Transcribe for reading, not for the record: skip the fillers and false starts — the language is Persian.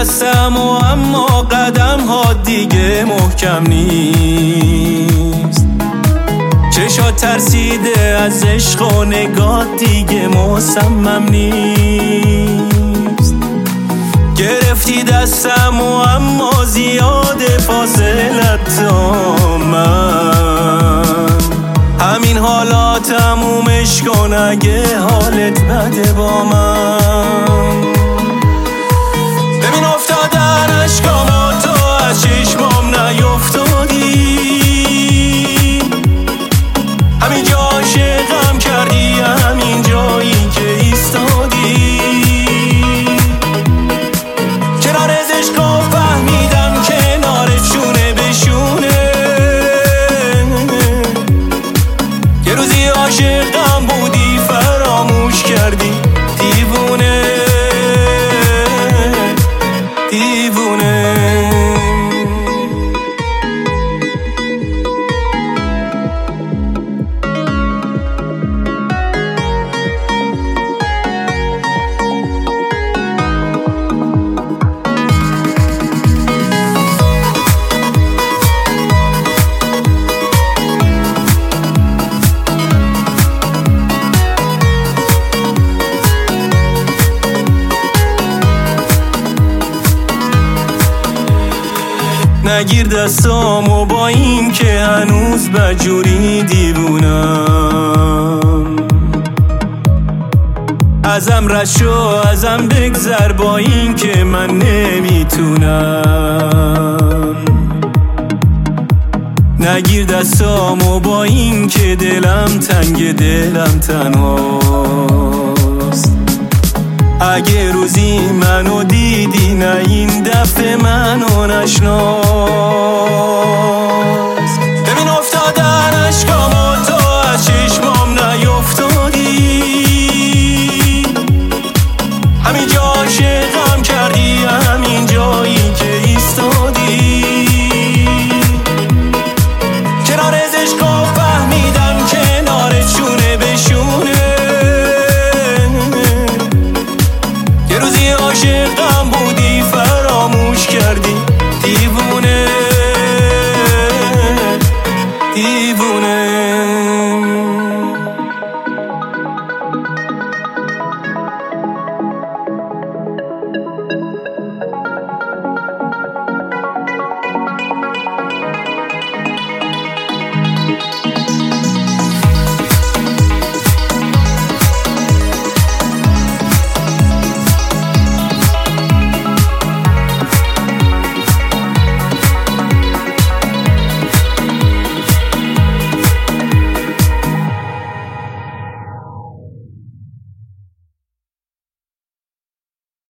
دستم و اما قدم ها دیگه محکم نیست. چشات ترسیده از عشق و نگاه دیگه مصمم نیست. گرفتی دستم و اما زیاده فاصلت تا من. همین حالا تمومش کن اگه حالت بده با من. ببین افتادن اشکامو تو از چشمام نیفتادی. همینجا عاشقم کردی، همین جایی که ایستادی. کنار از عشقا فهمیدم کنارت شونه به شونه. یه روزی عاشقم بودی فراموش کردی. دیوونه دیوونه. نگیر دستامو با این که هنوز بجوری دیوونم. ازم رد شو ازم بگذر با این که من نمیتونم. نگیر دستامو با این که دلم تنگ دلم تنهاست. اگه روزی منو دیدی نه این دفعه منو نشناس. ببین افتادن اشکامو تو از چشمام نیفتادی. همینجا عاشقم کردی، همین جایی که ایستادی. کنار از عشقا فهمیدم کنارت شونه به شونه. یه روزی عاشق